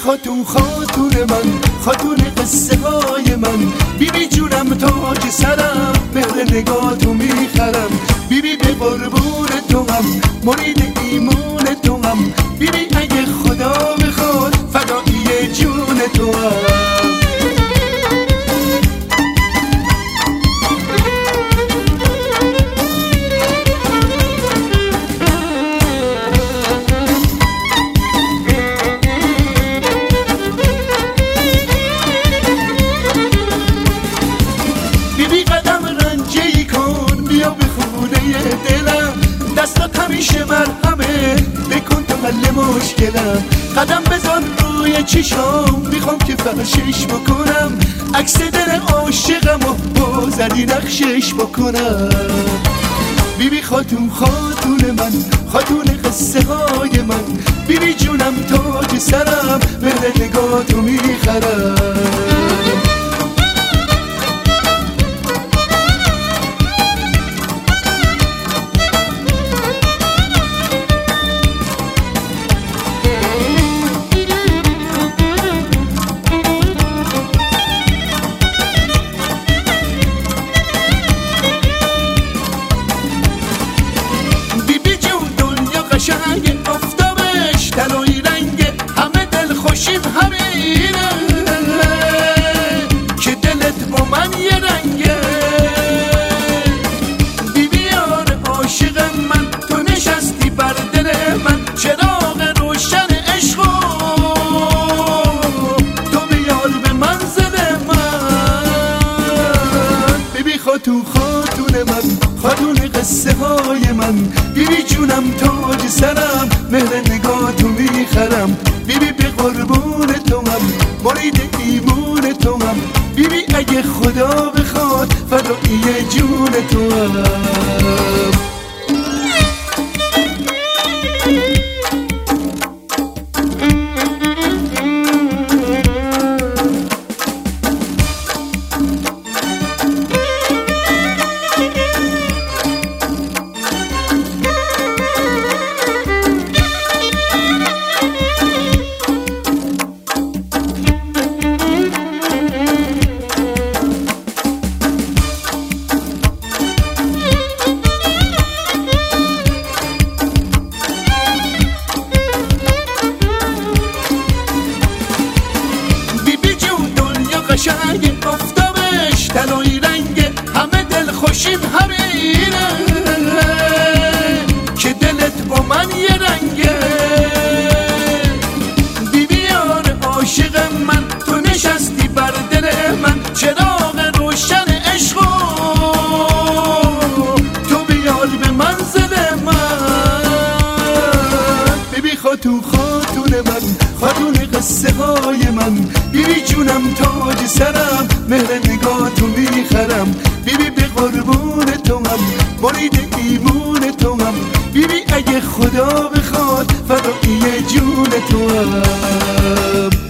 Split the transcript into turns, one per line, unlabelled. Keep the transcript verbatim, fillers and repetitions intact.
خاتون خاتون من، خاتون قصه های من، بیبی جونم تاج سرم، مهر نگاتو میخرم. بیبی به قربون تو هم، مرید ایمون تو هم، بیبی اگه خدا بخواد فدایی جون تو هم. همیشه مرهمه بکن تو حل مشکلم. قدم بزن روی چشام، میخوام که فرشش بکنم، عکس دل عاشقم و بازدی نقشش بکنم. بیبی خاتون خاتون من، خاتون قصه های من، بیبی جونم تاج سرم، مهر نگاتو میخرم. قشنگ افتابش طلایی رنگه، همه دل خوشیم همینه که دلت با من یه رنگه. بیبی یار عاشق من، تو نشستی بر دل من، چراغ روشن عشقو تو بیار به منزل من. بیبی خاتون خاتون من، خاتون قصه های من، بیبی جونم تاج سرم، مهر نگاتو میخرم. بیبی به قربون تو هم، مرید ایمون تو هم، بیبی اگه خدا بخواد فدایی جون تو هم. قشنگ افتابش طلایی رنگه، همه دل خوشیم همینه که دلت با من یه رنگه. بیبی یار عاشق من، تو نشستی بر دل من، چراغ روشن عشقو تو بیار به منزل من. بیبی خاتون خاتون من، خاتون قصه های من، بیبی جونم تاج سرم، مهر نگاتو میخرم. بیبی به قربون تو هم، مرید ایمون تو هم، بیبی اگه خدا بخواد فدایی جون تو هم.